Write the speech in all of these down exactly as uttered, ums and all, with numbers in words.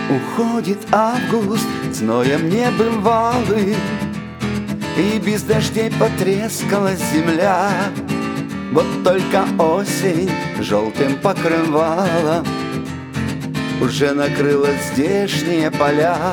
Уходит август, зноем небывалый, и без дождей потрескалась земля. Вот только осень желтым покрывалом уже накрыла здешние поля.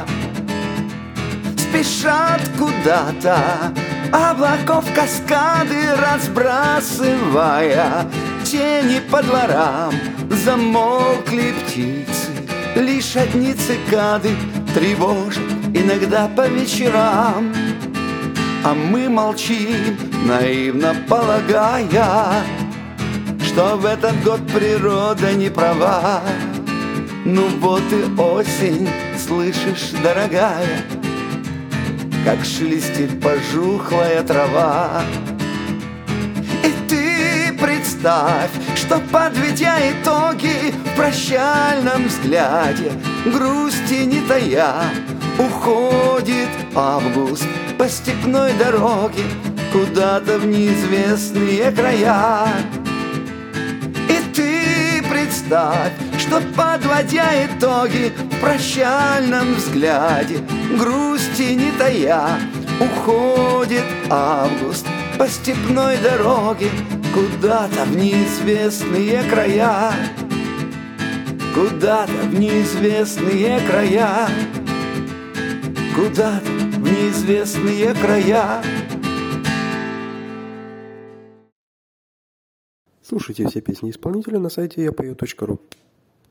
Спешат куда-то облаков каскады, разбрасывая тени по дворам. Замолкли птицы, лишь одни цикады тревожат иногда по вечерам. А мы молчим, наивно полагая, что в этот год природа не права. Ну вот и осень, слышишь, дорогая, как шелестит пожухлая трава. И ты представь, что, подведя итоги, в прощальном взгляде грусти не тая, уходит август по степной дороге куда-то в неизвестные края. И ты представь, что, подводя итоги, в прощальном взгляде грусти не тая, уходит август по степной дороге куда-то в неизвестные края. Куда-то в неизвестные края. Куда-то в неизвестные края. Слушайте все песни исполнителя на сайте я пою точка ру.